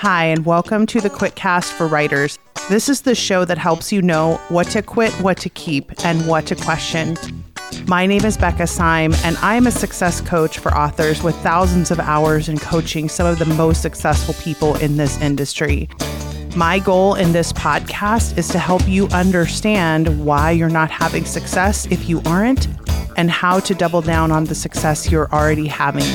Hi, and welcome to the QuitCast for Writers. This is the show that helps you know what to quit, what to keep, and what to question. My name is Becca Syme, and I am a success coach for authors with thousands of hours in coaching some of the most successful people in this industry. My goal in this podcast is to help you understand why you're not having success if you aren't, and how to double down on the success you're already having.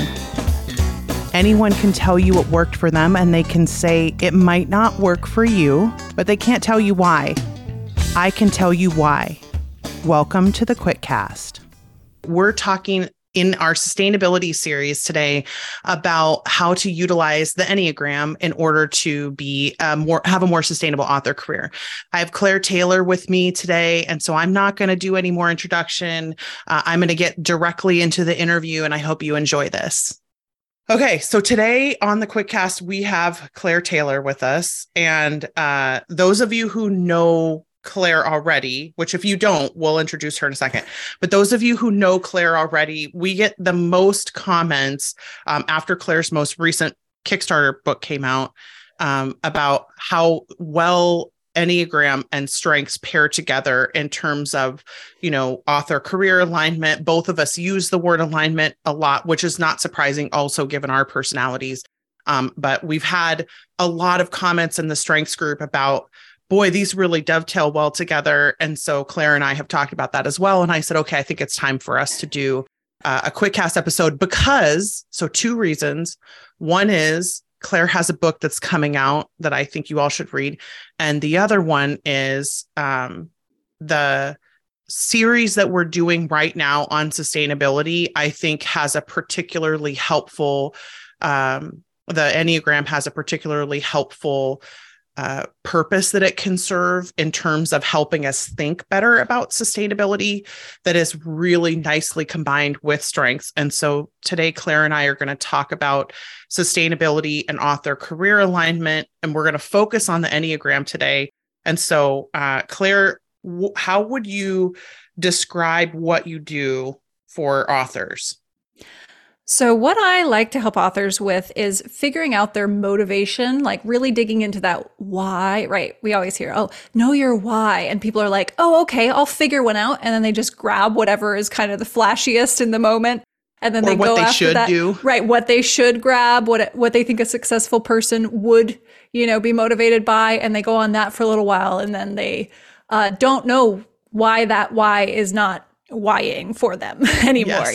Anyone can tell you what worked for them, and they can say it might not work for you, but they can't tell you why. I can tell you why. Welcome to the QuitCast. We're talking in our sustainability series today about how to utilize the Enneagram in order to have a more sustainable author career. I have Claire Taylor with me today, and so I'm not going to do any more introduction. I'm going to get directly into the interview, and I hope you enjoy this. Okay, so today on the QuitCast, we have Claire Taylor with us. And those of you who know Claire already, which if you don't, we'll introduce her in a second. But those of you who know Claire already, we get the most comments after Claire's most recent Kickstarter book came out about how well Enneagram and strengths pair together in terms of, author career alignment. Both of us use the word alignment a lot, which is not surprising also given our personalities. But we've had a lot of comments in the strengths group about, boy, these really dovetail well together. And so Claire and I have talked about that as well. And I said, okay, I think it's time for us to do a QuitCast episode so two reasons. One is Claire has a book that's coming out that I think you all should read. And the other one is the series that we're doing right now on sustainability, I think has a particularly helpful, the Enneagram has a particularly helpful purpose that it can serve in terms of helping us think better about sustainability that is really nicely combined with strengths. And so today, Claire and I are going to talk about sustainability and author career alignment, and we're going to focus on the Enneagram today. And so, Claire, how would you describe what you do for authors? So what I like to help authors with is figuring out their motivation, like really digging into that why, right? We always hear, oh, know your why. And people are like, oh, okay, I'll figure one out. And then they just grab whatever is kind of the flashiest in the moment. And then they go after that. Right. What they should grab, what they think a successful person would, be motivated by. And they go on that for a little while. And then they don't know why that why is not whying for them anymore,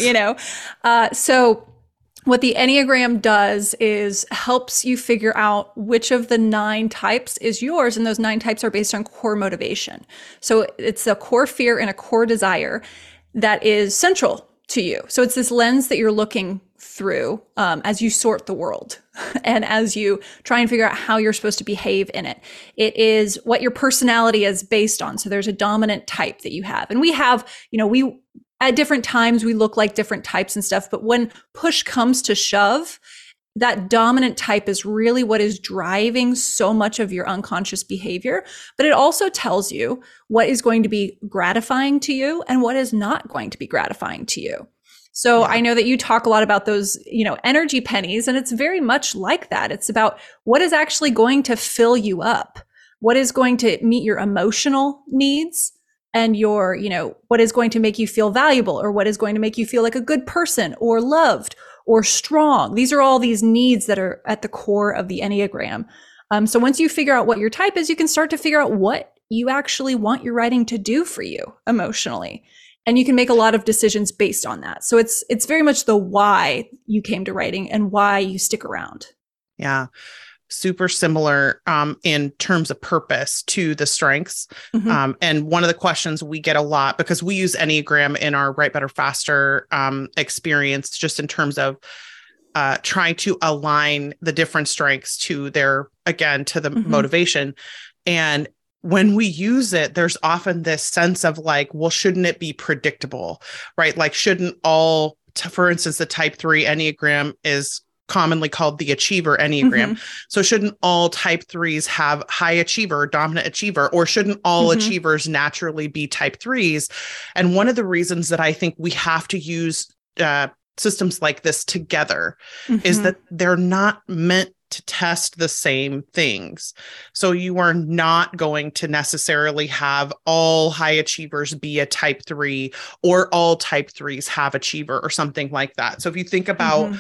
So what the Enneagram does is helps you figure out which of the 9 types is yours. And those 9 types are based on core motivation. So it's a core fear and a core desire that is central to you. So it's this lens that you're looking through as you sort the world and as you try and figure out how you're supposed to behave in it. It is what your personality is based on. So there's a dominant type that you have. And we have, we at different times, we look like different types and stuff. But when push comes to shove, that dominant type is really what is driving so much of your unconscious behavior. But it also tells you what is going to be gratifying to you and what is not going to be gratifying to you. So yeah. I know that you talk a lot about those, energy pennies, and it's very much like that. It's about what is actually going to fill you up, what is going to meet your emotional needs and your, what is going to make you feel valuable or what is going to make you feel like a good person or loved or strong. These are all these needs that are at the core of the Enneagram. So once you figure out what your type is, you can start to figure out what you actually want your writing to do for you emotionally. And you can make a lot of decisions based on that. So it's very much the why you came to writing and why you stick around. Yeah. Super similar in terms of purpose to the strengths. Mm-hmm. And one of the questions we get a lot, because we use Enneagram in our Write Better Faster experience, just in terms of trying to align the different strengths to the mm-hmm. motivation. And when we use it, there's often this sense of like, well, shouldn't it be predictable, right? Like, shouldn't for instance, the type 3 Enneagram is commonly called the achiever Enneagram. Mm-hmm. So shouldn't all type 3s have high achiever, dominant achiever, or shouldn't all mm-hmm. achievers naturally be type 3s? And one of the reasons that I think we have to use systems like this together mm-hmm. is that they're not meant to test the same things. So you are not going to necessarily have all high achievers be a type 3 or all type 3s have achiever or something like that. So if you think about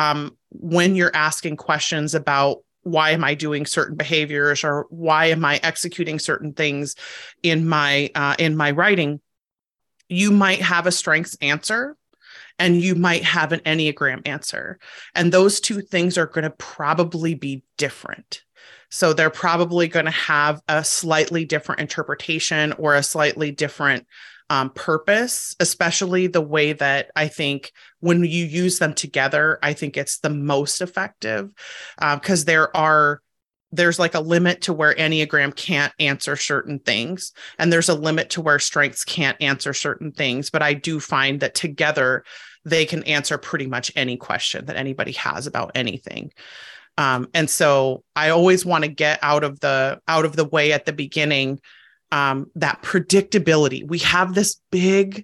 when you're asking questions about why am I doing certain behaviors or why am I executing certain things in my writing, you might have a strengths answer and you might have an Enneagram answer. And those two things are going to probably be different. So they're probably going to have a slightly different interpretation or a slightly different purpose, especially the way that I think when you use them together, I think it's the most effective because there's like a limit to where Enneagram can't answer certain things. And there's a limit to where strengths can't answer certain things. But I do find that together, they can answer pretty much any question that anybody has about anything. And so I always want to get out of the way at the beginning, that predictability. We have this big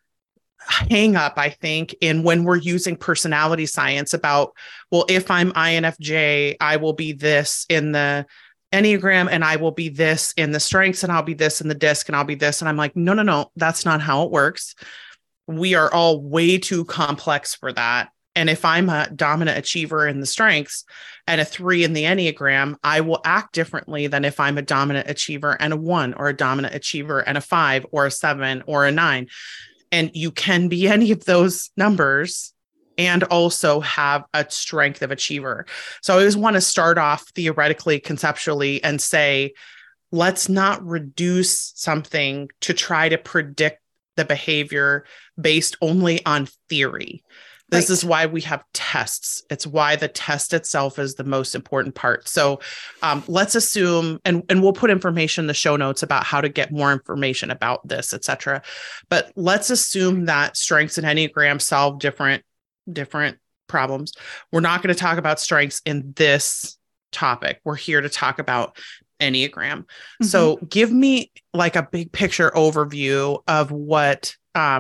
hang up, I think, in when we're using personality science about, well, if I'm INFJ, I will be this in the Enneagram and I will be this in the strengths and I'll be this in the disc and I'll be this. And I'm like, no, that's not how it works. We are all way too complex for that. And if I'm a dominant achiever in the strengths and a 3 in the Enneagram, I will act differently than if I'm a dominant achiever and a 1 or a dominant achiever and a 5 or a 7 or a 9. And you can be any of those numbers and also have a strength of achiever. So I always want to start off theoretically, conceptually, and say, let's not reduce something to try to predict the behavior based only on theory. This is why we have tests. It's why the test itself is the most important part. So let's assume, and we'll put information in the show notes about how to get more information about this, et cetera. But let's assume that strengths and Enneagram solve different problems. We're not going to talk about strengths in this topic. We're here to talk about Enneagram. Mm-hmm. So give me like a big picture overview of what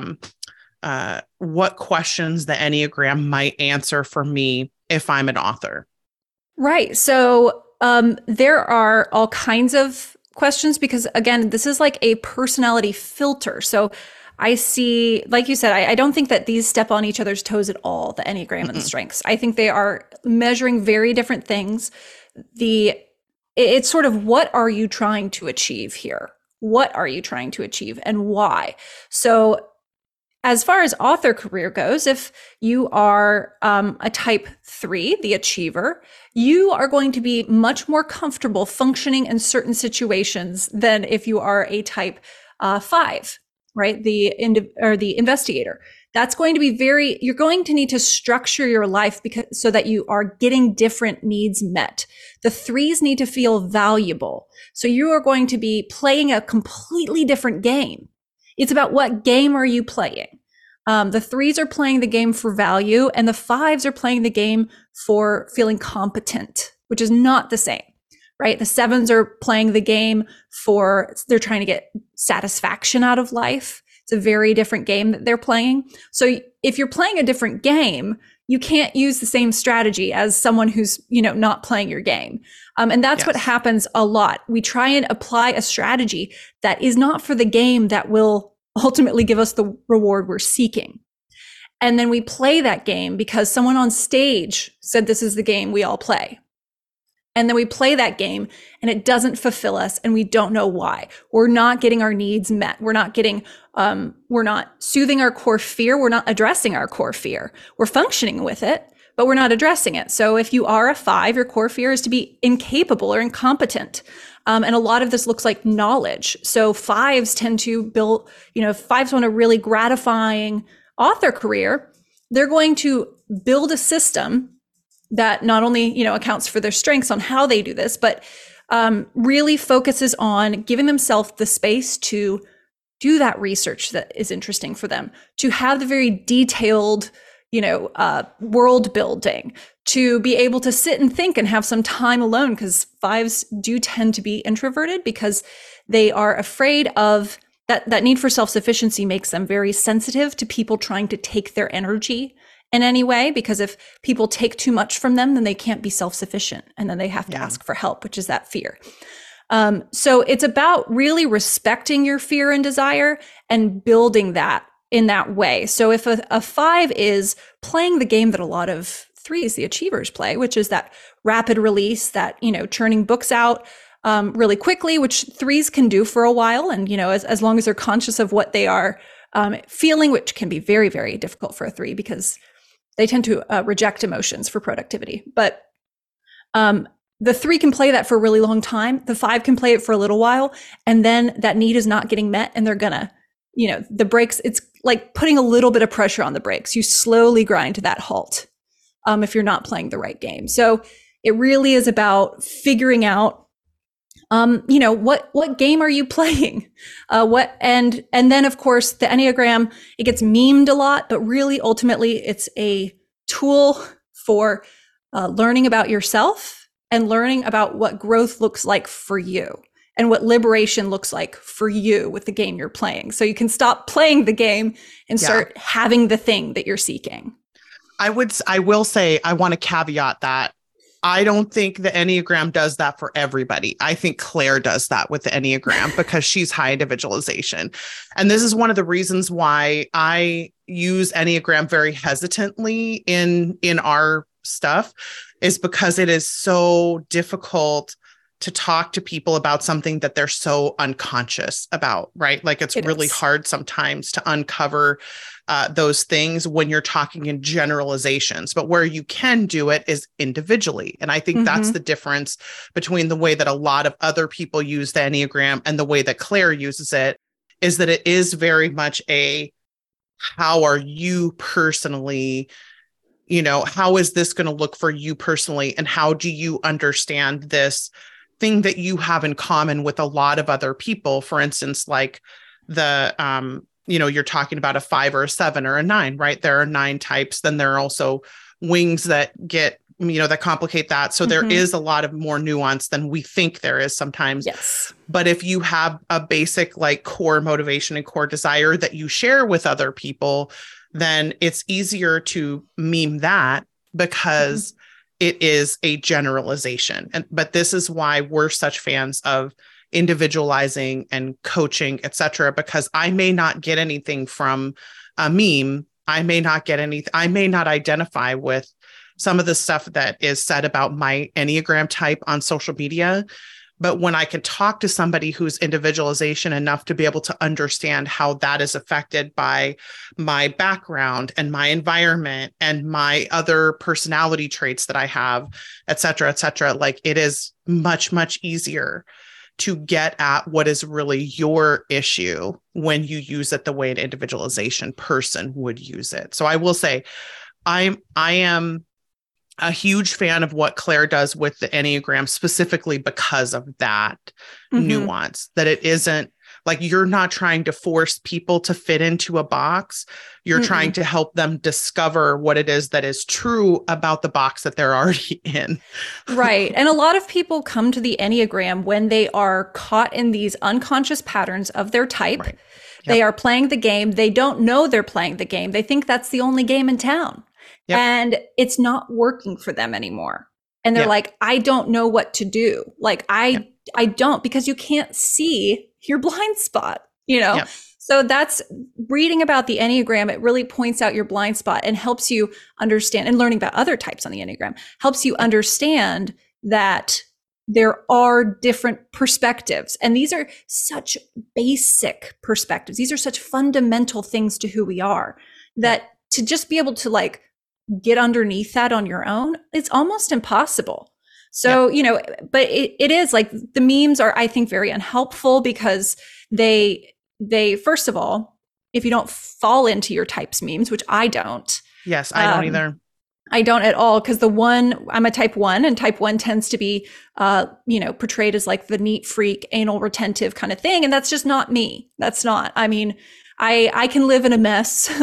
questions the Enneagram might answer for me if I'm an author. Right. So there are all kinds of questions because, again, this is like a personality filter. So I see, like you said, I don't think that these step on each other's toes at all, the Enneagram and the strengths. I think they are measuring very different things. It's sort of, what are you trying to achieve here? What are you trying to achieve and why? So as far as author career goes, if you are a type 3, the achiever, you are going to be much more comfortable functioning in certain situations than if you are a type 5, right? The investigator. That's going to be you're going to need to structure your life so that you are getting different needs met. The 3s need to feel valuable. So you are going to be playing a completely different game. It's about what game are you playing? The 3s are playing the game for value and the 5s are playing the game for feeling competent, which is not the same, right? The 7s are playing the game they're trying to get satisfaction out of life. It's a very different game that they're playing. So if you're playing a different game, you can't use the same strategy as someone who's, not playing your game. And that's what happens a lot. We try and apply a strategy that is not for the game that will ultimately give us the reward we're seeking. And then we play that game because someone on stage said this is the game we all play. And then we play that game and it doesn't fulfill us and we don't know why. We're not getting our needs met. We're not soothing our core fear. We're not addressing our core fear. We're functioning with it, but we're not addressing it. So if you are a 5, your core fear is to be incapable or incompetent. And a lot of this looks like knowledge. So 5s tend to build, 5s want a really gratifying author career. They're going to build a system that not only, accounts for their strengths on how they do this, but really focuses on giving themselves the space to do that research that is interesting for them, to have the very detailed, world building, to be able to sit and think and have some time alone, because 5s do tend to be introverted because they are afraid of that need for self-sufficiency makes them very sensitive to people trying to take their energy in any way, because if people take too much from them, then they can't be self-sufficient, and then they have to ask for help, which is that fear. So it's about really respecting your fear and desire and building that in that way. So if a 5 is playing the game that a lot of 3s, the achievers, play, which is that rapid release, that, churning books out really quickly, which 3s can do for a while. And, as long as they're conscious of what they are feeling, which can be very, very difficult for a 3 because they tend to reject emotions for productivity. But the 3 can play that for a really long time. The 5 can play it for a little while. And then that need is not getting met. And they're gonna, the brakes, it's like putting a little bit of pressure on the brakes. You slowly grind to that halt if you're not playing the right game. So it really is about figuring out, what game are you playing? And then of course the Enneagram, it gets memed a lot, but really ultimately it's a tool for learning about yourself and learning about what growth looks like for you and what liberation looks like for you with the game you're playing. So you can stop playing the game and start having the thing that you're seeking. I will say, I want to caveat that I don't think the Enneagram does that for everybody. I think Claire does that with the Enneagram because she's high individualization. And this is one of the reasons why I use Enneagram very hesitantly in our stuff, is because it is so difficult to talk to people about something that they're so unconscious about, right? Like it's really hard sometimes to uncover those things when you're talking in generalizations, but where you can do it is individually. And I think that's the difference between the way that a lot of other people use the Enneagram and the way that Claire uses it, is that it is very much how are you personally, how is this going to look for you personally? And how do you understand this thing that you have in common with a lot of other people? For instance, like you're talking about a 5 or a 7 or a 9, right? There are 9 types. Then there are also wings that get, that complicate that. So there is a lot of more nuance than we think there is sometimes. Yes. But if you have a basic like core motivation and core desire that you share with other people, then it's easier to meme that because it is a generalization. But this is why we're such fans of individualizing and coaching, etc., because I may not get anything from a meme. I may not identify with some of the stuff that is said about my Enneagram type on social media. But when I can talk to somebody who's individualization enough to be able to understand how that is affected by my background and my environment and my other personality traits that I have, et cetera, like it is much, much easier to get at what is really your issue when you use it the way an individualization person would use it. So I will say, I am a huge fan of what Claire does with the Enneagram, specifically because of that nuance, that it isn't like you're not trying to force people to fit into a box. You're trying to help them discover what it is that is true about the box that they're already in. Right. And a lot of people come to the Enneagram when they are caught in these unconscious patterns of their type. Right. Yep. They are playing the game. They don't know they're playing the game. They think that's the only game in town. Yep. And it's not working for them anymore. And they're like, I don't know what to do. Like, I don't, because you can't see your blind spot, Yep. So that's reading about the Enneagram. It really points out your blind spot and helps you understand, and learning about other types on the Enneagram helps you understand that there are different perspectives. And these are such basic perspectives. These are such fundamental things to who we are, that to just be able to like get underneath that on your own, it's almost impossible. So, but it is like the memes are, I think, very unhelpful because they first of all, if you don't fall into your type's memes, which I don't. Yes, I don't either. I don't at all, because I'm a type 1, and type 1 tends to be, portrayed as like the neat freak, anal retentive kind of thing. And that's just not me. That's not, I mean, I can live in a mess.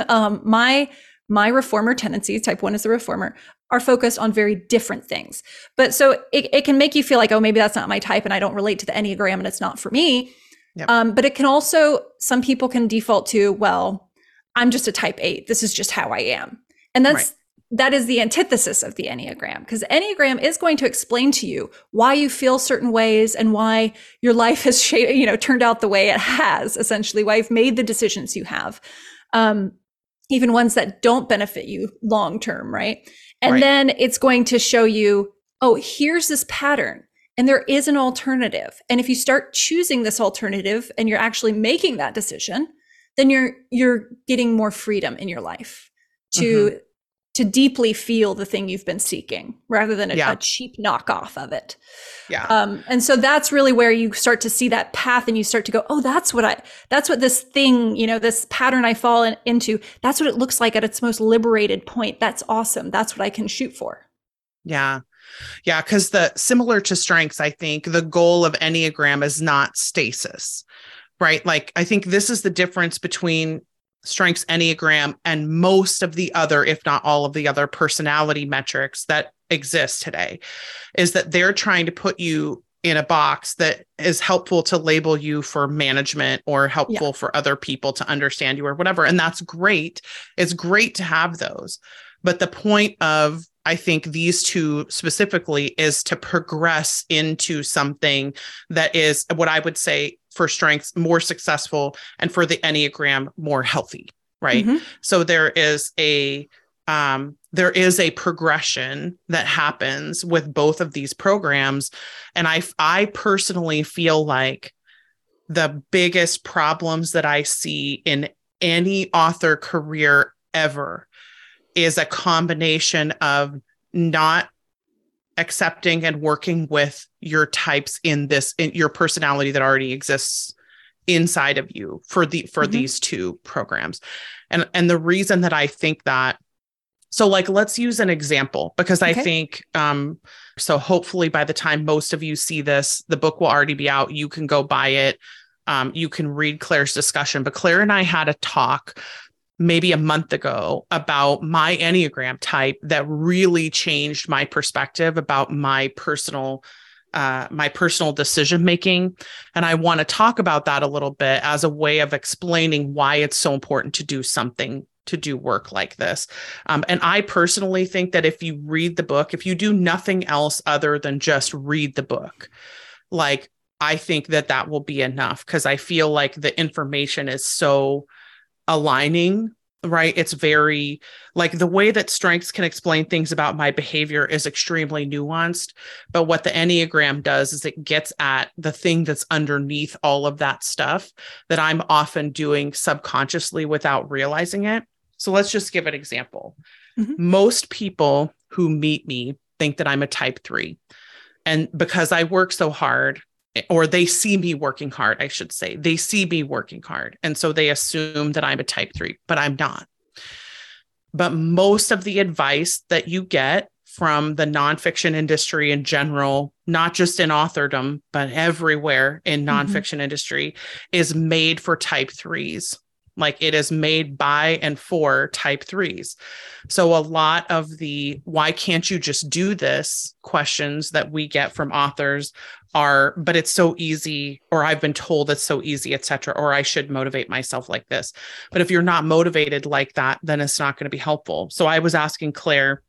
My reformer tendencies, type 1 is the reformer, are focused on very different things. But so it can make you feel like, oh, maybe that's not my type and I don't relate to the Enneagram and it's not for me. Yep. But it can also, some people can default to, well, I'm just a type 8. This is just how I am. And that's that is the antithesis of the Enneagram, because Enneagram is going to explain to you why you feel certain ways and why your life has turned out the way it has, essentially, why you've made the decisions you have, even ones that don't benefit you long term, right? And then it's going to show you, oh, here's this pattern. And there is an alternative. And if you start choosing this alternative and you're actually making that decision, then you're getting more freedom in your life to deeply feel the thing you've been seeking, rather than a cheap knockoff of it. Yeah. And so that's really where you start to see that path, and you start to go, oh, that's what this thing, this pattern I fall into, that's what it looks like at its most liberated point. That's awesome. That's what I can shoot for. Yeah. Yeah. Because similar to strengths, I think the goal of Enneagram is not stasis, right? Like, I think this is the difference between strengths Enneagram and most of the other, if not all of the other personality metrics that exist today, is that they're trying to put you in a box that is helpful to label you for management or helpful for other people to understand you or whatever. And that's great. It's great to have those. But the point of, I think, these two specifically is to progress into something that is what I would say for strengths more successful, and for the Enneagram more healthy, right? So there is a progression that happens with both of these programs. And I personally feel like the biggest problems that I see in any author career ever is a combination of not accepting and working with your types in your personality that already exists inside of you for these two programs. And the reason that I think that, so like, let's use an example, because I think, so hopefully by the time most of you see this, the book will already be out. You can go buy it. You can read Claire's discussion, but Claire and I had a talk maybe a month ago about my Enneagram type that really changed my perspective about my personal decision-making. And I want to talk about that a little bit as a way of explaining why it's so important to do work like this. And I personally think that if you read the book, if you do nothing else other than just read the book, like, I think that will be enough, because I feel like the information is so aligning, right? It's very, like, the way that strengths can explain things about my behavior is extremely nuanced. But what the Enneagram does is it gets at the thing that's underneath all of that stuff that I'm often doing subconsciously without realizing it. So let's just give an example. Most people who meet me think that I'm a type 3. And because I work so hard, or they see me working hard, I should say. They see me working hard. And so they assume that I'm a type 3, but I'm not. But most of the advice that you get from the nonfiction industry in general, not just in authordom, but everywhere in nonfiction industry, is made for type 3s. Like, it is made by and for type 3s. So a lot of the why can't you just do this questions that we get from authors are, but it's so easy, or I've been told it's so easy, etc., or I should motivate myself like this. But if you're not motivated like that, then it's not going to be helpful. So I was asking Claire,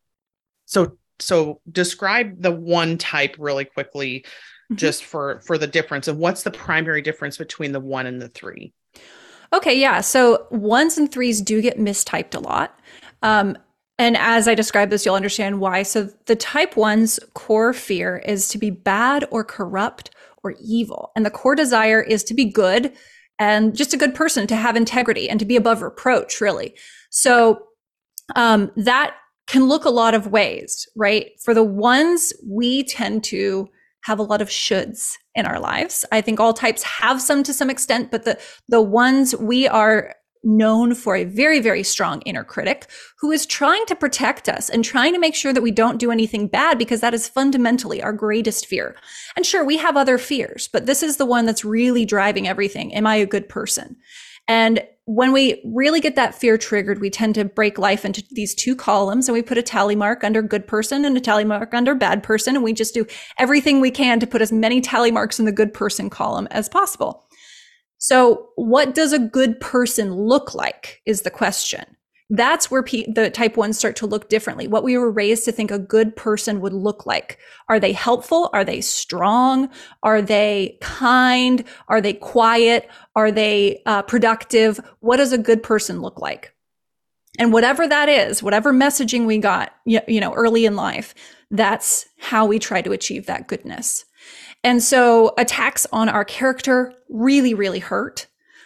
so describe the one type really quickly, just for the difference, and what's the primary difference between the 1 and the 3? Okay, yeah. So 1s and 3s do get mistyped a lot. And as I describe this, you'll understand why. So the type 1's core fear is to be bad or corrupt or evil. And the core desire is to be good and just a good person, to have integrity and to be above reproach, really. So that can look a lot of ways, right? For the 1s, we tend to have a lot of shoulds in our lives. I think all types have some to some extent, but the 1s, we are known for a very, very strong inner critic who is trying to protect us and trying to make sure that we don't do anything bad, because that is fundamentally our greatest fear. And sure, we have other fears, but this is the one that's really driving everything. Am I a good person? And when we really get that fear triggered, we tend to break life into these two columns, and we put a tally mark under good person and a tally mark under bad person. And we just do everything we can to put as many tally marks in the good person column as possible. So what does a good person look like is the question. That's where the type ones start to look differently. What we were raised to think a good person would look like. Are they helpful? Are they strong? Are they kind? Are they quiet? Are they productive? What does a good person look like? And whatever that is, whatever messaging we got, early in life, that's how we try to achieve that goodness. And so attacks on our character really, really hurt.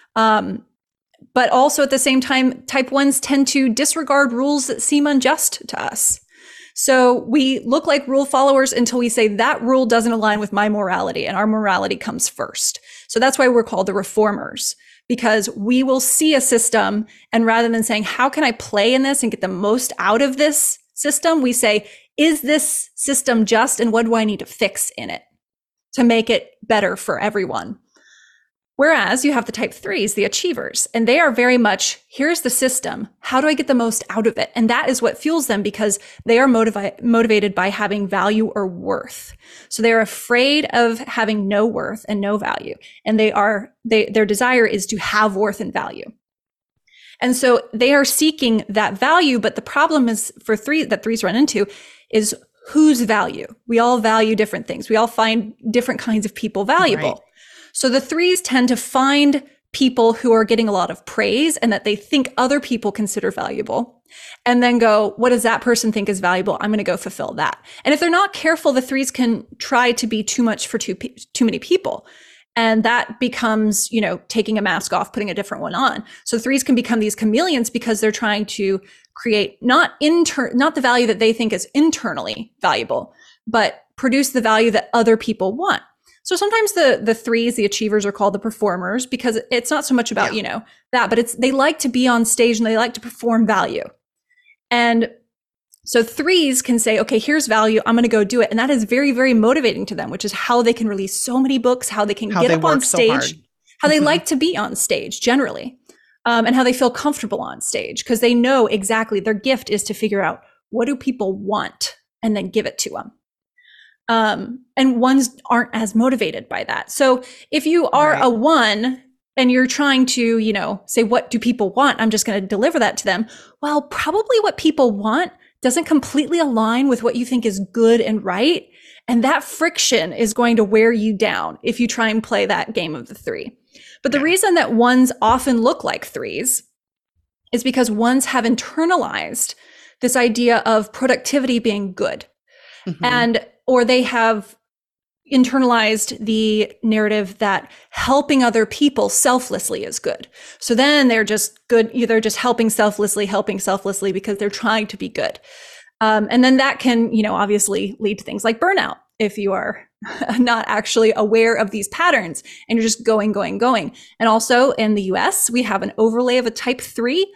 But also at the same time, type ones tend to disregard rules that seem unjust to us. So we look like rule followers until we say that rule doesn't align with my morality, and our morality comes first. So that's why we're called the reformers, because we will see a system, and rather than saying, how can I play in this and get the most out of this system, we say, is this system just, and what do I need to fix in it to make it better for everyone? Whereas you have the type threes, the achievers, and they are very much, here's the system. How do I get the most out of it? And that is what fuels them, because they are motivated by having value or worth. So they're afraid of having no worth and no value. And their desire is to have worth and value. And so they are seeking that value. But the problem is for threes run into is whose value? We all value different things. We all find different kinds of people valuable. Right. So the threes tend to find people who are getting a lot of praise and that they think other people consider valuable, and then go, what does that person think is valuable? I'm going to go fulfill that. And if they're not careful, the threes can try to be too much for too many people. And that becomes, taking a mask off, putting a different one on. So threes can become these chameleons because they're trying to create not the value that they think is internally valuable, but produce the value that other people want. So sometimes the threes, the achievers, are called the performers because it's not so much about, that, but they like to be on stage and they like to perform value. And so threes can say, okay, here's value. I'm going to go do it. And that is very, very motivating to them, which is how they can release so many books, how they can get up on stage, how they like to be on stage generally, and how they feel comfortable on stage because they know exactly their gift is to figure out what do people want and then give it to them. And ones aren't as motivated by that. So if you are a one and you're trying to, say, what do people want? I'm just going to deliver that to them. Well, probably what people want doesn't completely align with what you think is good and right. And that friction is going to wear you down if you try and play that game of the three. But the reason that ones often look like threes is because ones have internalized this idea of productivity being good. Mm-hmm. Or they have internalized the narrative that helping other people selflessly is good. So then they're just good. They're just helping selflessly because they're trying to be good. And then that can, obviously lead to things like burnout if you are not actually aware of these patterns and you're just going. And also in the US, we have an overlay of a type 3.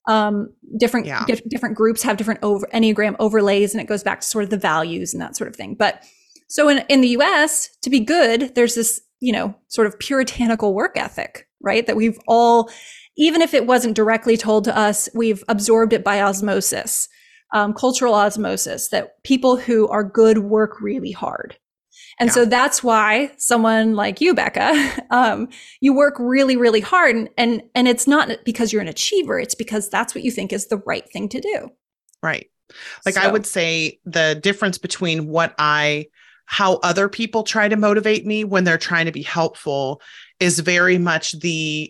Different groups have different Enneagram overlays, and it goes back to sort of the values and that sort of thing. But so in the US, to be good, there's this, sort of puritanical work ethic, right? That we've all, even if it wasn't directly told to us, we've absorbed it by osmosis, cultural osmosis, that people who are good work really hard. And so that's why someone like you, Becca, you work really, really hard. And it's not because you're an achiever. It's because that's what you think is the right thing to do. Right. I would say the difference between how other people try to motivate me when they're trying to be helpful is very much the,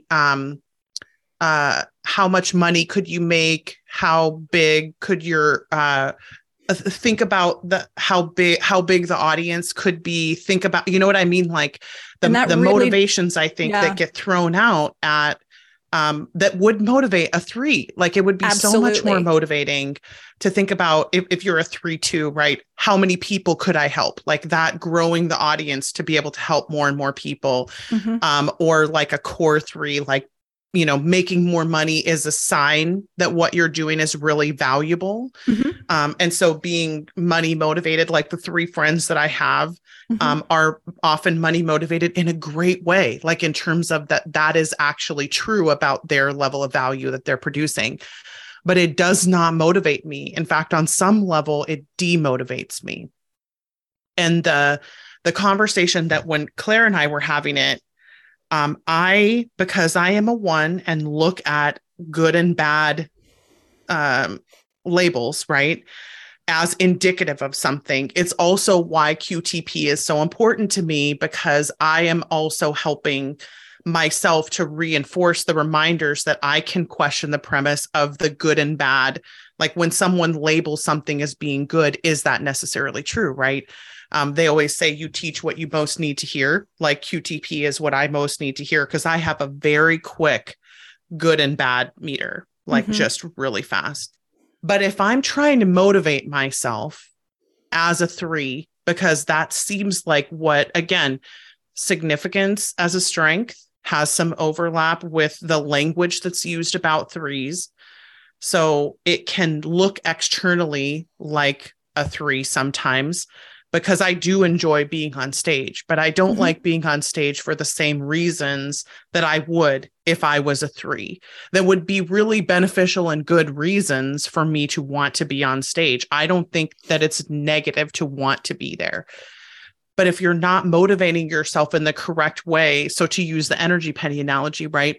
how much money could you make? How big could your, think about how big the audience could be. Think about, you know what I mean? Like the really, motivations I think that get thrown out at, that would motivate a 3. Like it would be so much more motivating to think about if you're a 3-2, right? How many people could I help? Like that, growing the audience to be able to help more and more people. Mm-hmm. Or like a core 3, like, making more money is a sign that what you're doing is really valuable. Mm-hmm. And so being money motivated, like the 3 friends that I have, mm-hmm. Are often money motivated in a great way. Like in terms of that is actually true about their level of value that they're producing, but it does not motivate me. In fact, on some level, it demotivates me. And the conversation that when Claire and I were having it, because I am a 1 and look at good and bad um, labels, right, as indicative of something. It's also why QTP is so important to me, because I am also helping myself to reinforce the reminders that I can question the premise of the good and bad. Like when someone labels something as being good, is that necessarily true, right? They always say you teach what you most need to hear. Like QTP is what I most need to hear, because I have a very quick good and bad meter, like just really fast. But if I'm trying to motivate myself as a 3, because that seems like what, again, significance as a strength has some overlap with the language that's used about 3s. So it can look externally like a 3 sometimes, because I do enjoy being on stage, but I don't like being on stage for the same reasons that I would if I was a 3. That would be really beneficial and good reasons for me to want to be on stage. I don't think that it's negative to want to be there. But if you're not motivating yourself in the correct way, so to use the energy penny analogy, right?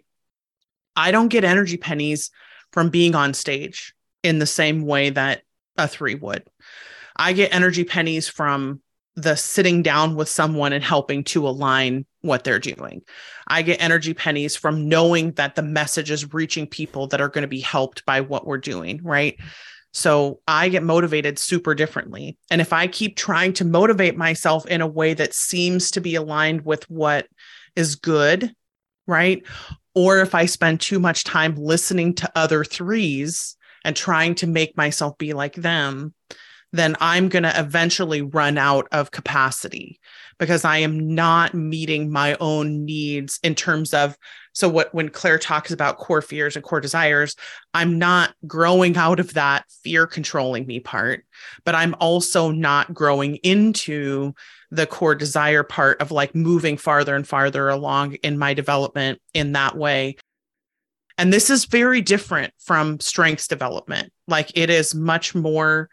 I don't get energy pennies from being on stage in the same way that a 3 would. I get energy pennies from the sitting down with someone and helping to align what they're doing. I get energy pennies from knowing that the message is reaching people that are going to be helped by what we're doing, right? So I get motivated super differently. And if I keep trying to motivate myself in a way that seems to be aligned with what is good, right? Or if I spend too much time listening to other 3s and trying to make myself be like them, then I'm going to eventually run out of capacity, because I am not meeting my own needs in terms of, so when Claire talks about core fears and core desires, I'm not growing out of that fear controlling me part, but I'm also not growing into the core desire part of like moving farther and farther along in my development in that way. And this is very different from strengths development. Like it is much more,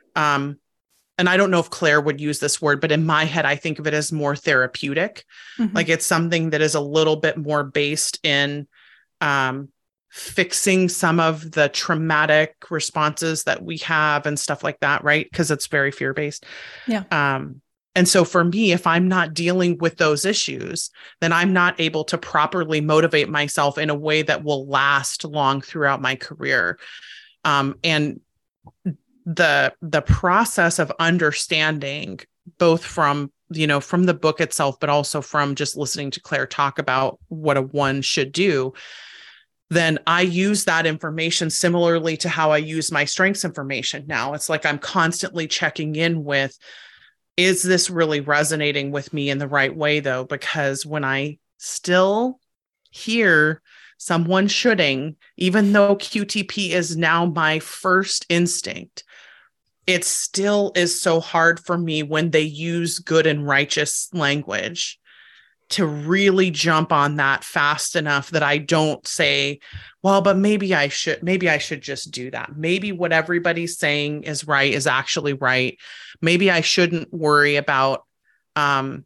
and I don't know if Claire would use this word, but in my head, I think of it as more therapeutic. Like it's something that is a little bit more based in fixing some of the traumatic responses that we have and stuff like that, right? Because it's very fear-based. Yeah. And so for me, if I'm not dealing with those issues, then I'm not able to properly motivate myself in a way that will last long throughout my career. And the process of understanding, both from the book itself, but also from just listening to Claire talk about what a 1 should do, then I use that information similarly to how I use my strengths information. Now it's like I'm constantly checking in with, is this really resonating with me in the right way though? Because when I still hear someone shoulding, even though QTP is now my first instinct, it still is so hard for me when they use good and righteous language to really jump on that fast enough that I don't say, well, but maybe I should just do that. Maybe what everybody's saying is right is actually right. Maybe I shouldn't worry about, so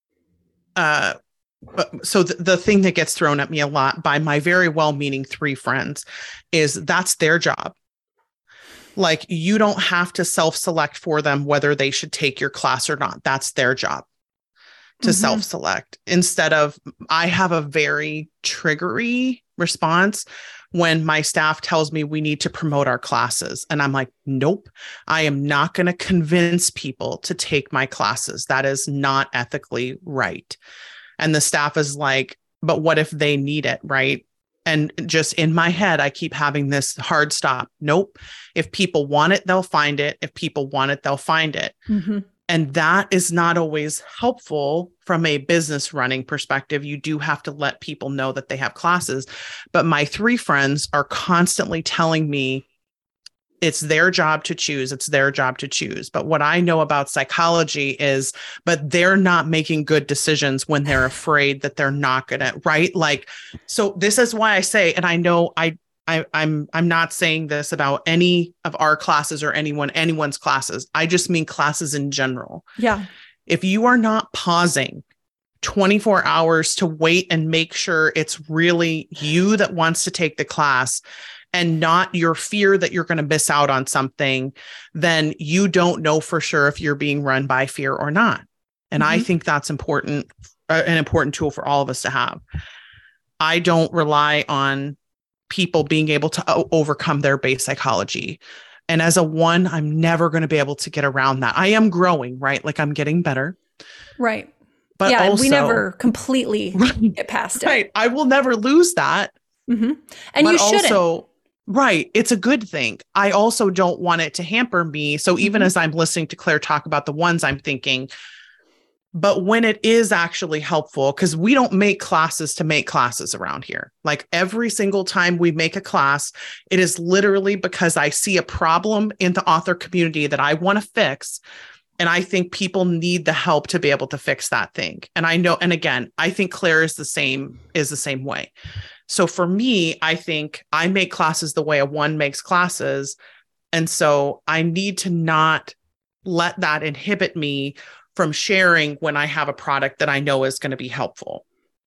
the thing that gets thrown at me a lot by my very well-meaning 3 friends is that's their job. Like you don't have to self-select for them whether they should take your class or not. That's their job to self-select. Instead of, I have a very triggery response when my staff tells me we need to promote our classes. And I'm like, nope, I am not going to convince people to take my classes. That is not ethically right. And the staff is like, but what if they need it, right? And just in my head, I keep having this hard stop. Nope. If people want it, they'll find it. If people want it, they'll find it. And that is not always helpful from a business running perspective. You do have to let people know that they have classes. But my 3 friends are constantly telling me it's their job to choose. It's their job to choose. But what I know about psychology is, but they're not making good decisions when they're afraid that they're not going to, right? Like, so this is why I say, and I know I'm not saying this about any of our classes or anyone's classes. I just mean classes in general. Yeah. If you are not pausing 24 hours to wait and make sure it's really you that wants to take the class, and not your fear that you're going to miss out on something, then you don't know for sure if you're being run by fear or not. And I think that's important, an important tool for all of us to have. I don't rely on people being able to overcome their base psychology. And as a 1, I'm never going to be able to get around that. I am growing, right? Like I'm getting better. Right. But yeah, also, we never completely get past it. Right. I will never lose that. And you shouldn't. Also, right. It's a good thing. I also don't want it to hamper me. So even as I'm listening to Claire talk about the ones, I'm thinking, but when it is actually helpful, because we don't make classes to make classes around here. Like every single time we make a class, it is literally because I see a problem in the author community that I want to fix. And I think people need the help to be able to fix that thing. And I know, and again, I think Claire is the same way. So for me, I think I make classes the way a 1 makes classes. And so I need to not let that inhibit me from sharing when I have a product that I know is going to be helpful.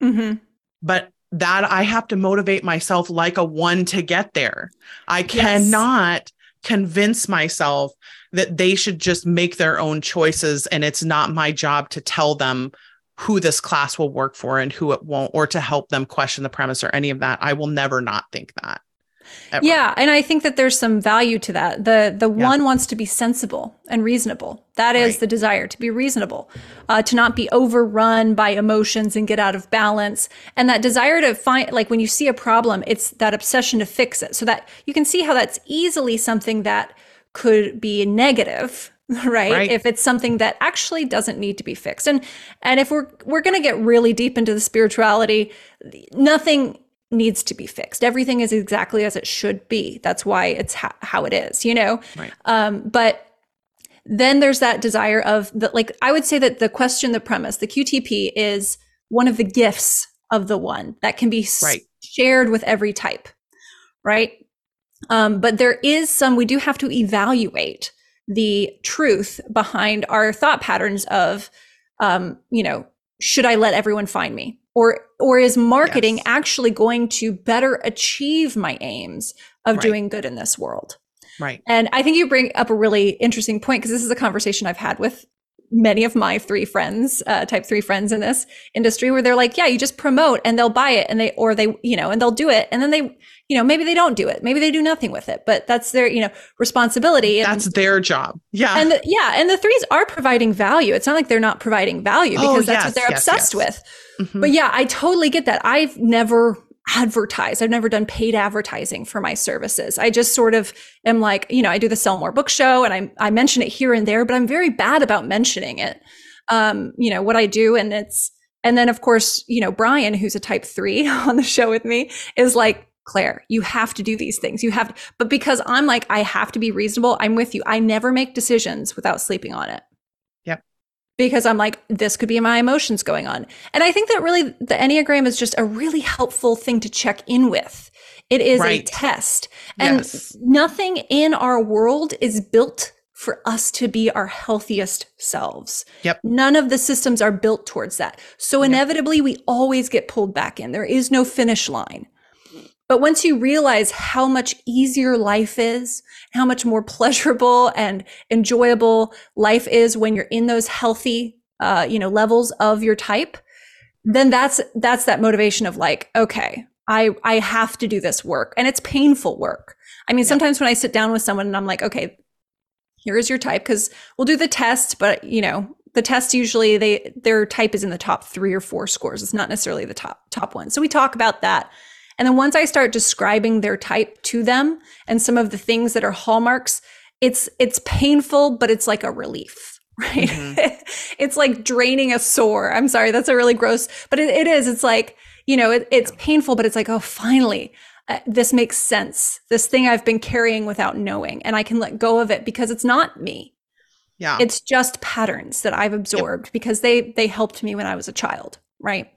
But that I have to motivate myself like a 1 to get there. I cannot convince myself that they should just make their own choices. And it's not my job to tell them who this class will work for and who it won't, or to help them question the premise or any of that. I will never not think that. Ever. Yeah. And I think that there's some value to that. The 1 wants to be sensible and reasonable. That is the desire, to be reasonable, to not be overrun by emotions and get out of balance. And that desire to find, like when you see a problem, it's that obsession to fix it. So that you can see how that's easily something that could be negative, right? If it's something that actually doesn't need to be fixed. And if we're going to get really deep into the spirituality, nothing needs to be fixed. Everything is exactly as it should be. That's why it's how it is, you know? But then there's that desire of like, I would say that the question, the premise, the QTP is one of the gifts of the 1 that can be shared with every type, right? But there is we do have to evaluate the truth behind our thought patterns of, should I let everyone find me? Or is marketing actually going to better achieve my aims of doing good in this world? Right. And I think you bring up a really interesting point, because this is a conversation I've had with many of my 3 friends, type 3 friends in this industry, where they're like, yeah, you just promote and they'll buy it and they, and they'll do it. And then they, maybe they don't do it. Maybe they do nothing with it, but that's their, responsibility. That's their job. Yeah. And the 3s are providing value. It's not like they're not providing value, because that's what they're obsessed with. But yeah, I totally get that. I've never advertised. I've never done paid advertising for my services. I just sort of am like, I do the Sell More Book Show and I mention it here and there, but I'm very bad about mentioning it. What I do. And then of course, Brian, who's a type 3 on the show with me, is like, Claire, you have to do these things. But because I'm like, I have to be reasonable. I'm with you. I never make decisions without sleeping on it. Because I'm like, this could be my emotions going on. And I think that really the Enneagram is just a really helpful thing to check in with. It is a test. And nothing in our world is built for us to be our healthiest selves. None of the systems are built towards that. So inevitably, we always get pulled back in. There is no finish line. But once you realize how much easier life is, how much more pleasurable and enjoyable life is when you're in those healthy, levels of your type, then that's that motivation of like, okay, I have to do this work, and it's painful work. I mean, sometimes when I sit down with someone and I'm like, okay, here is your type, because we'll do the test, but the test usually their type is in the top 3 or 4 scores. It's not necessarily the top one. So we talk about that. And then once I start describing their type to them and some of the things that are hallmarks, it's painful, but it's like a relief, right? It's like draining a sore. I'm sorry, that's a really gross, but it is. It's like, it's painful, but it's like, oh, finally, this makes sense. This thing I've been carrying without knowing, and I can let go of it because it's not me. Yeah. It's just patterns that I've absorbed because they helped me when I was a child, right?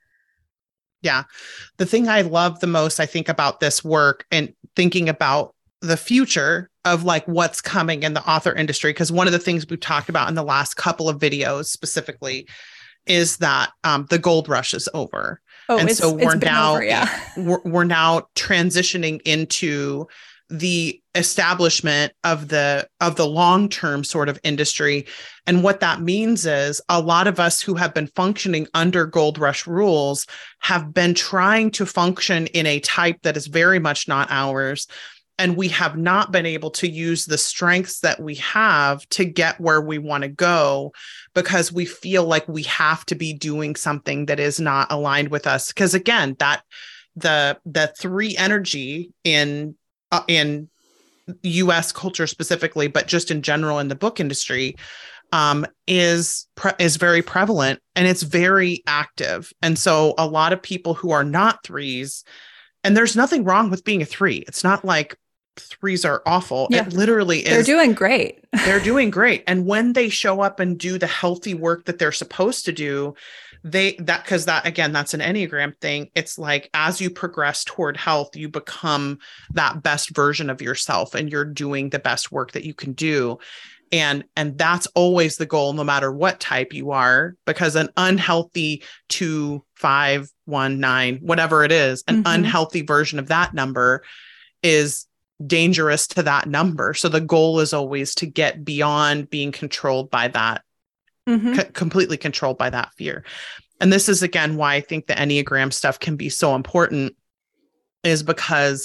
Yeah. The thing I love the most, I think, about this work and thinking about the future of like what's coming in the author industry, because one of the things we've talked about in the last couple of videos specifically is that the gold rush is over. Oh, And so it's been over, yeah. we're now transitioning into the establishment of the long-term sort of industry. And what that means is a lot of us who have been functioning under Gold Rush rules have been trying to function in a type that is very much not ours. And we have not been able to use the strengths that we have to get where we want to go, because we feel like we have to be doing something that is not aligned with us. Because again, that the 3 energy in US culture specifically, but just in general in the book industry, is very prevalent, and it's very active. And so a lot of people who are not 3s, and there's nothing wrong with being a 3. It's not like 3s are awful. Yeah. It literally is. They're doing great. They're doing great. And when they show up and do the healthy work that they're supposed to do, because again, that's an Enneagram thing. It's like, as you progress toward health, you become that best version of yourself, and you're doing the best work that you can do. And that's always the goal, no matter what type you are, because an unhealthy 2, 5, 1, 9, whatever it is, an unhealthy version of that number is dangerous to that number. So the goal is always to get beyond being controlled by that, completely controlled by that fear. And this is, again, why I think the Enneagram stuff can be so important, is because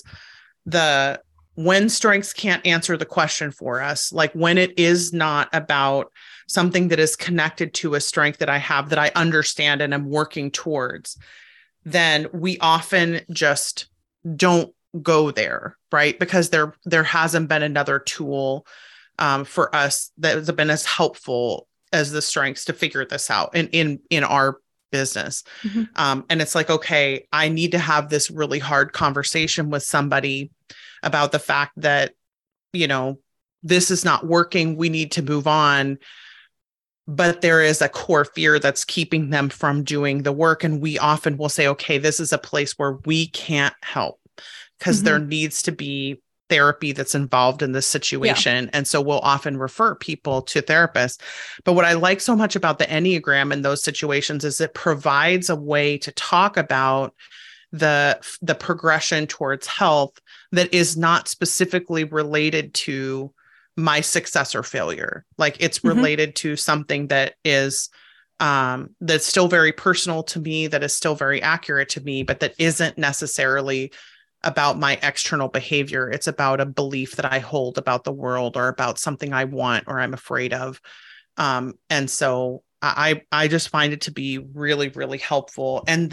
when strengths can't answer the question for us, like when it is not about something that is connected to a strength that I have, that I understand and am working towards, then we often just don't go there, right? Because there hasn't been another tool for us that has been as helpful as the strengths to figure this out in our business. And it's like, okay, I need to have this really hard conversation with somebody about the fact that, this is not working. We need to move on. But there is a core fear that's keeping them from doing the work. And we often will say, okay, this is a place where we can't help, because there needs to be therapy that's involved in this situation. Yeah. And so we'll often refer people to therapists. But what I like so much about the Enneagram in those situations is it provides a way to talk about the progression towards health that is not specifically related to my success or failure. Like, it's related to something that is that's still very personal to me, that is still very accurate to me, but that isn't necessarily about my external behavior. It's about a belief that I hold about the world, or about something I want or I'm afraid of. And so I just find it to be really, really helpful. And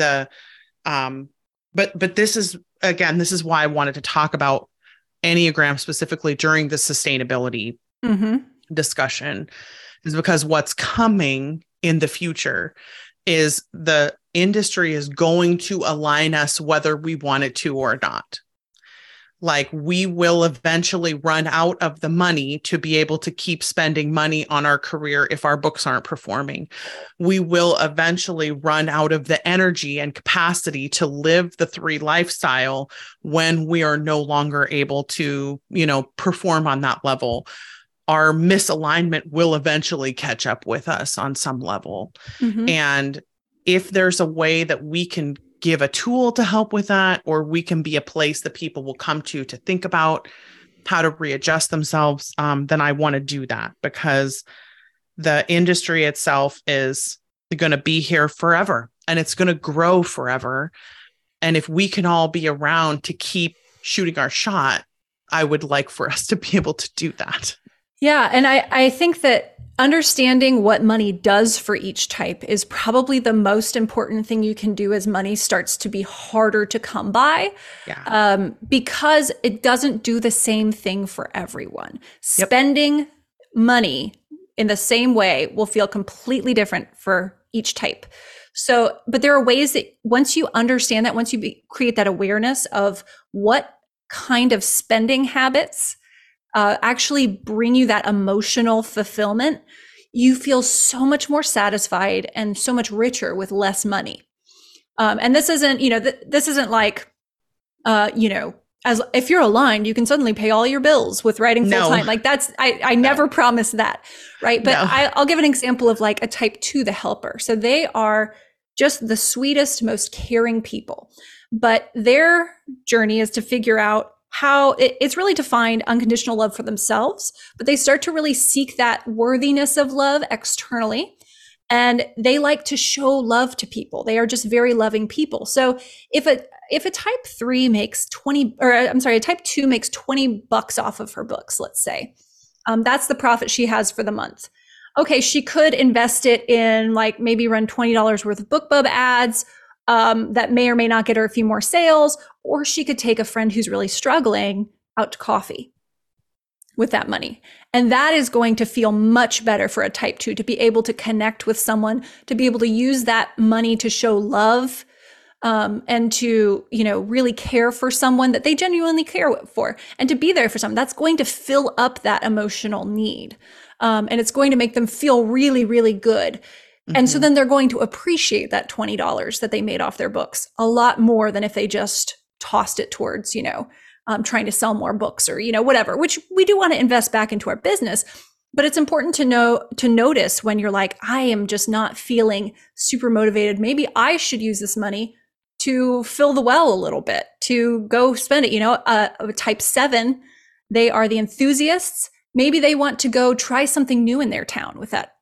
but this is why I wanted to talk about Enneagram specifically during the sustainability discussion, is because what's coming in the future is the industry is going to align us whether we want it to or not. Like, we will eventually run out of the money to be able to keep spending money on our career if our books aren't performing. We will eventually run out of the energy and capacity to live the 3 lifestyle when we are no longer able to, perform on that level. Our misalignment will eventually catch up with us on some level. And if there's a way that we can give a tool to help with that, or we can be a place that people will come to think about how to readjust themselves, then I want to do that, because the industry itself is going to be here forever, and it's going to grow forever. And if we can all be around to keep shooting our shot, I would like for us to be able to do that. Yeah. And I think that understanding what money does for each type is probably the most important thing you can do as money starts to be harder to come by, because it doesn't do the same thing for everyone. Yep. Spending money in the same way will feel completely different for each type. So, but there are ways that once you understand that, once you create that awareness of what kind of spending habits actually bring you that emotional fulfillment, you feel so much more satisfied and so much richer with less money. And this isn't, this isn't like, as if you're aligned, you can suddenly pay all your bills with writing full time. Like, that's, I never promised that. Right. But I'll give an example of like a type 2, the helper. So they are just the sweetest, most caring people. But their journey is to figure out how it's really to find unconditional love for themselves, but they start to really seek that worthiness of love externally. And they like to show love to people. They are just very loving people. So if a type 3 makes 20, or I'm sorry, a type 2 makes $20 off of her books, let's say, that's the profit she has for the month. Okay, she could invest it in like maybe run $20 worth of BookBub ads, that may or may not get her a few more sales, or she could take a friend who's really struggling out to coffee with that money. And that is going to feel much better for a type 2 to be able to connect with someone, to be able to use that money to show love, and to, really care for someone that they genuinely care for, and to be there for someone. That's going to fill up that emotional need. And it's going to make them feel really, really good. And so then they're going to appreciate that $20 that they made off their books a lot more than if they just tossed it towards, trying to sell more books or, whatever, which we do want to invest back into our business. But it's important to notice when you're like, I am just not feeling super motivated. Maybe I should use this money to fill the well a little bit, to go spend it. A type 7, they are the enthusiasts. Maybe they want to go try something new in their town with that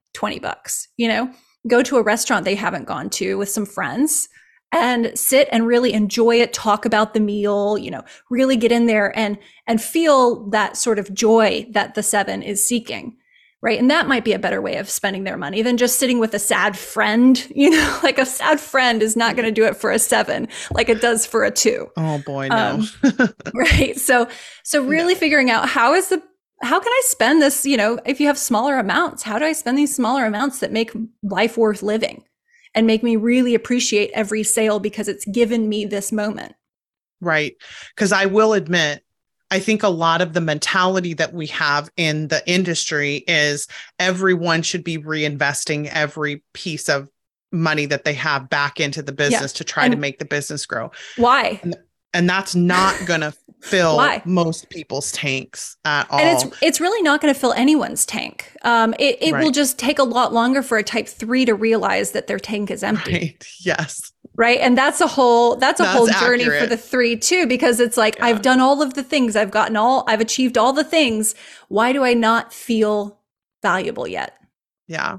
$20, go to a restaurant they haven't gone to with some friends and sit and really enjoy it, talk about the meal, really get in there and feel that sort of joy that the 7 is seeking. Right. And that might be a better way of spending their money than just sitting with a sad friend. Like a sad friend is not going to do it for a 7 like it does for a 2. Oh boy, no. Right. So really figuring out how can I spend this, if you have smaller amounts, how do I spend these smaller amounts that make life worth living and make me really appreciate every sale because it's given me this moment? Right. Because I will admit, I think a lot of the mentality that we have in the industry is everyone should be reinvesting every piece of money that they have back into the business to try to make the business grow. Why? And that's not going to fill most people's tanks at all. And it's really not going to fill anyone's tank. It will just take a lot longer for a type 3 to realize that their tank is empty. Right. Yes. Right. And that's a whole journey for the 3 too, because it's like, I've done all of the things, I've achieved all the things. Why do I not feel valuable yet? Yeah.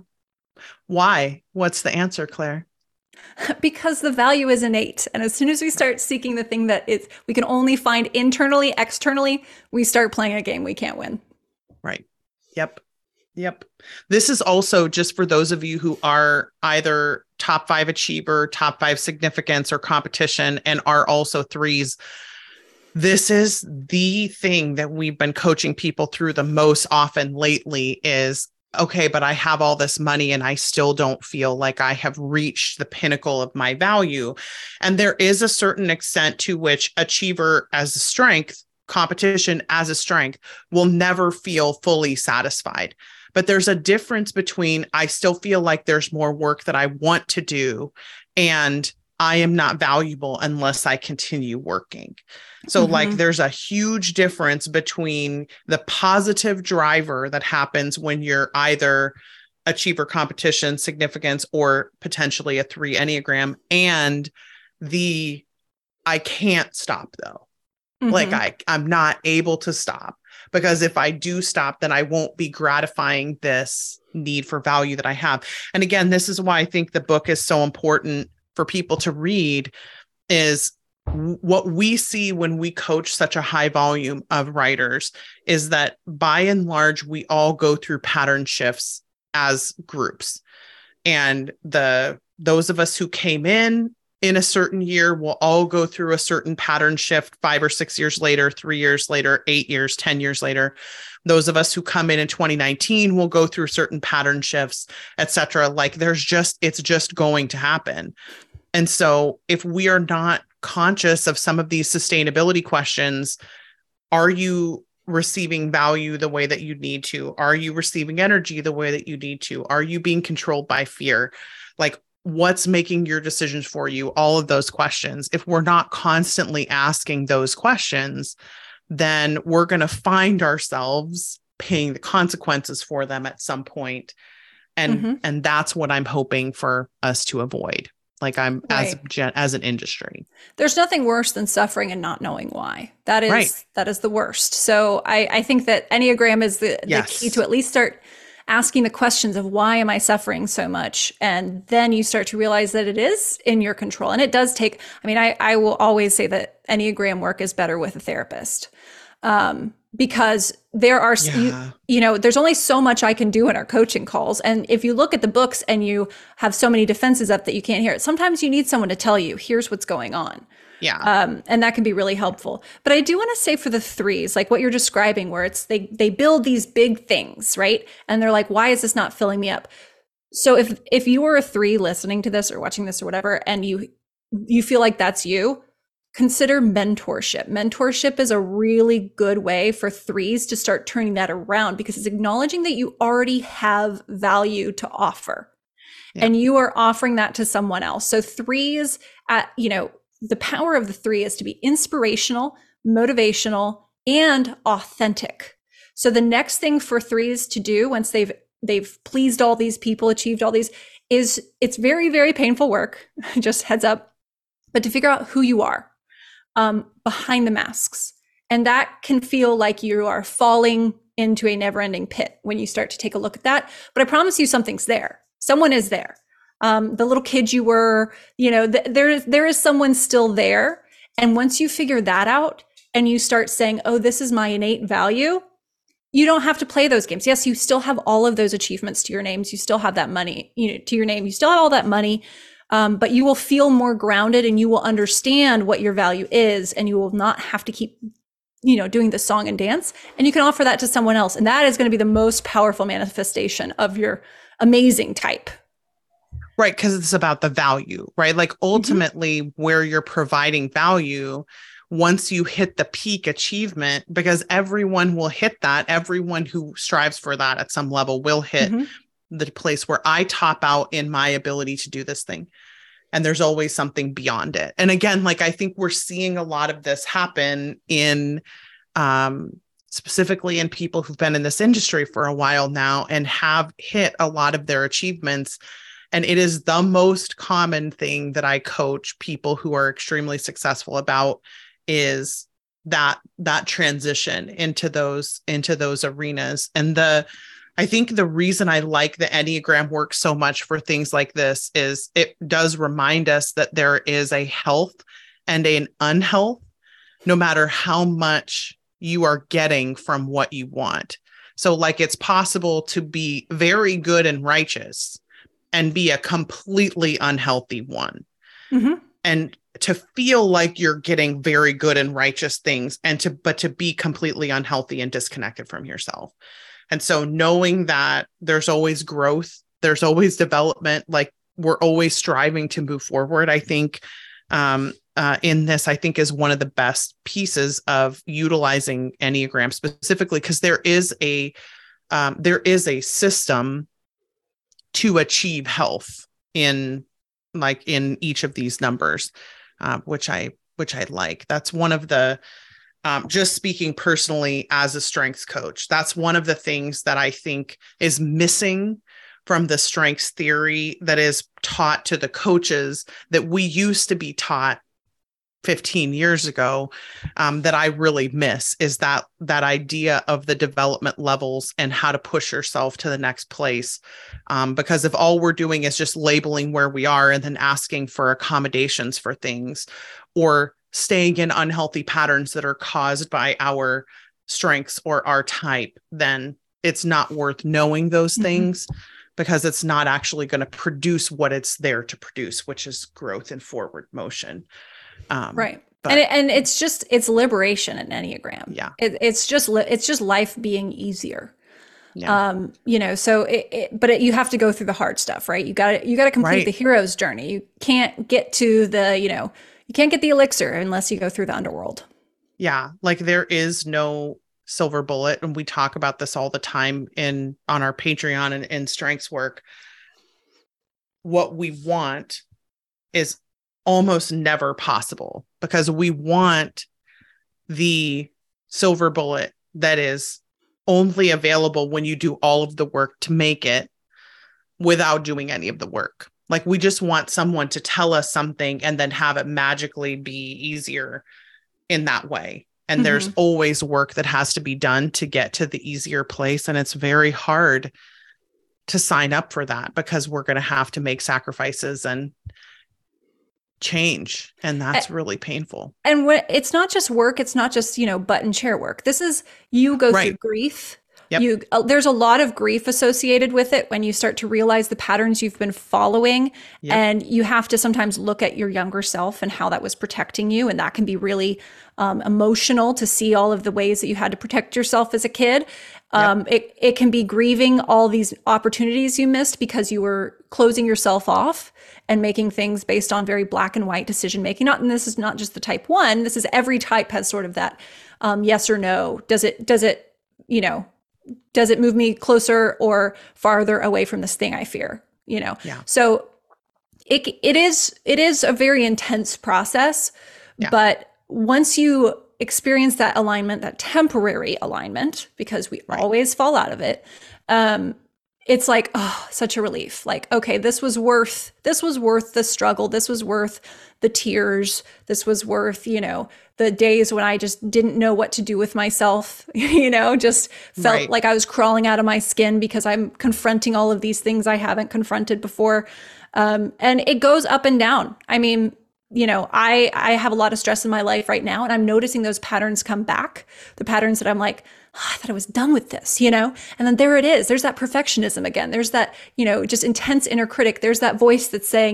Why? What's the answer, Claire? Because the value is innate. And as soon as we start seeking the thing that we can only find internally, externally, we start playing a game we can't win. Right. Yep. This is also just for those of you who are either top 5 achiever, top 5 significance, or competition, and are also 3s. This is the thing that we've been coaching people through the most often lately is, okay, but I have all this money and I still don't feel like I have reached the pinnacle of my value. And there is a certain extent to which achiever as a strength, competition as a strength, will never feel fully satisfied. But there's a difference between I still feel like there's more work that I want to do and I am not valuable unless I continue working. So like there's a huge difference between the positive driver that happens when you're either achiever, competition, significance, or potentially a 3 Enneagram, and the I can't stop though. Like I'm not able to stop, because if I do stop, then I won't be gratifying this need for value that I have. And again, this is why I think the book is so important for people to read, is what we see when we coach such a high volume of writers is that by and large, we all go through pattern shifts as groups. And those of us who came in a certain year will all go through a certain pattern shift 5 or 6 years later, 3 years later, 8 years, 10 years later. Those of us who come in 2019 will go through certain pattern shifts, et cetera. Like it's just going to happen. And so if we are not conscious of some of these sustainability questions, are you receiving value the way that you need to? Are you receiving energy the way that you need to? Are you being controlled by fear? Like, what's making your decisions for you? All of those questions. If we're not constantly asking those questions, then we're going to find ourselves paying the consequences for them at some point. And that's what I'm hoping for us to avoid. Like I'm Right. as an industry. There's nothing worse than suffering and not knowing why. That Right. is the worst. So I think that Enneagram is the key to Yes. at least start asking the questions of why am I suffering so much? And then you start to realize that it is in your control. And it does take, I mean, I will always say that Enneagram work is better with a therapist. Because there are, Yeah. you know, there's only so much I can do in our coaching calls. And if you look at the books and you have so many defenses up that you can't hear it, sometimes you need someone to tell you, here's what's going on. Yeah. And that can be really helpful. But I do want to say for the threes, like what you're describing, where it's they build these big things, right? And they're like, why is this not filling me up? So if you were a three listening to this or watching this or whatever, and you feel like that's you, consider mentorship. Mentorship is a really good way for threes to start turning that around, because it's acknowledging that you already have value to offer. Yeah. And you are offering that to someone else. So threes, you know, the power of the three is to be inspirational, motivational, and authentic. So the next thing for threes to do once they've pleased all these people, achieved all these, is it's very, very painful work, just heads up, but to figure out who you are behind the masks. And that can feel like you are falling into a never-ending pit when you start to take a look at that. But I promise you something's there. Someone is there. The little kid you were, you know, there is someone still there. And once you figure that out and you start saying, oh, this is my innate value, you don't have to play those games. Yes, you still have all of those achievements to your names. You still have that money, you know, to your name. You still have all that money, but you will feel more grounded and you will understand what your value is, and you will not have to keep, you know, doing the song and dance. And you can offer that to someone else. And that is going to be the most powerful manifestation of your amazing type. Right, because it's about the value, right? Like ultimately where you're providing value, once you hit the peak achievement, because everyone will hit that, everyone who strives for that at some level will hit the place where I top out in my ability to do this thing. And there's always something beyond it. And again, like I think we're seeing a lot of this happen in specifically in people who've been in this industry for a while now and have hit a lot of their achievements. And it is the most common thing that I coach people who are extremely successful about, is that transition into those arenas. And I think the reason I like the Enneagram work so much for things like this is it does remind us that there is a health and an unhealth, no matter how much you are getting from what you want. So like it's possible to be very good and righteous and be a completely unhealthy one. And to feel like you're getting very good and righteous things, but to be completely unhealthy and disconnected from yourself. And so knowing that there's always growth, there's always development, like we're always striving to move forward, I think in this, I think is one of the best pieces of utilizing Enneagram specifically, because there is a system to achieve health in each of these numbers, which I like. That's one of the, just speaking personally as a strengths coach, that's one of the things that I think is missing from the strengths theory that is taught to the coaches that we used to be taught 15 years ago, that I really miss, is that idea of the development levels and how to push yourself to the next place. Because if all we're doing is just labeling where we are and then asking for accommodations for things, or staying in unhealthy patterns that are caused by our strengths or our type, then it's not worth knowing those things, because it's not actually going to produce what it's there to produce, which is growth and forward motion. Right. But, and it's liberation in Enneagram. Yeah. It's just life being easier. Yeah. You know, so you have to go through the hard stuff, right? You got to complete the hero's journey. You can't get to you can't get the elixir unless you go through the underworld. Yeah. Like there is no silver bullet. And we talk about this all the time on our Patreon and in strengths work. What we want is almost never possible, because we want the silver bullet that is only available when you do all of the work to make it without doing any of the work. Like we just want someone to tell us something and then have it magically be easier in that way. And there's always work that has to be done to get to the easier place. And it's very hard to sign up for that because we're going to have to make sacrifices and change. And that's really painful. And it's not just work. It's not just, button chair work. This is, you go through grief. Yep. There's a lot of grief associated with it when you start to realize the patterns you've been following. Yep. And you have to sometimes look at your younger self and how that was protecting you. And that can be really emotional to see all of the ways that you had to protect yourself as a kid. Yep. It can be grieving all these opportunities you missed because you were closing yourself off and making things based on very black and white decision making. And this is not just the type 1. This is every type has sort of that yes or no. Does it move me closer or farther away from this thing I fear? Yeah. So it is a very intense process, but once you experience that alignment, that temporary alignment, because we always fall out of it, it's like, oh, such a relief. Like, okay, this was worth the struggle. This was worth the tears. This was worth, the days when I just didn't know what to do with myself, just felt like I was crawling out of my skin because I'm confronting all of these things I haven't confronted before. And it goes up and down. I mean, I have a lot of stress in my life right now, and I'm noticing those patterns come back, the patterns that I'm like, I thought I was done with this, and then there it is. There's that perfectionism again. There's that, just intense inner critic. There's that voice that's saying,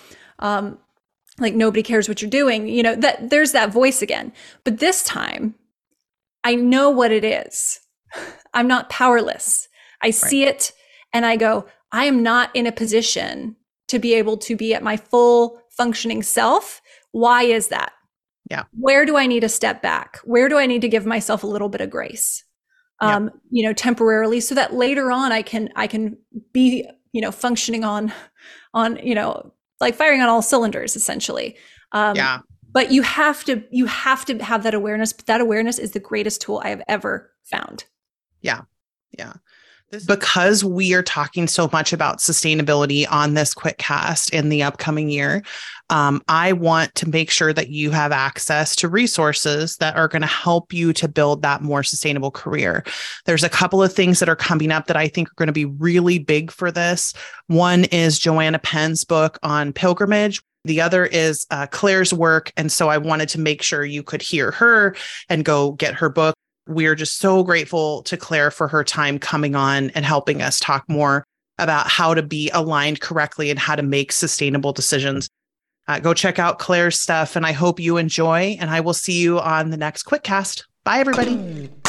like nobody cares what you're doing, that there's that voice again. But this time I know what it is. I'm not powerless. I see it and I go, I am not in a position to be able to be at my full functioning self. Why is that? Yeah. Where do I need to step back? Where do I need to give myself a little bit of grace? Temporarily, so that later on I can be, functioning on, like firing on all cylinders essentially. But you have to have that awareness. But that awareness is the greatest tool I have ever found. Yeah. Yeah. Because we are talking so much about sustainability on this QuitCast in the upcoming year, I want to make sure that you have access to resources that are going to help you to build that more sustainable career. There's a couple of things that are coming up that I think are going to be really big for this. One is Joanna Penn's book on pilgrimage. The other is Claire's work. And so I wanted to make sure you could hear her and go get her book. We're just so grateful to Claire for her time coming on and helping us talk more about how to be aligned correctly and how to make sustainable decisions. Go check out Claire's stuff, and I hope you enjoy, and I will see you on the next QuitCast. Bye, everybody.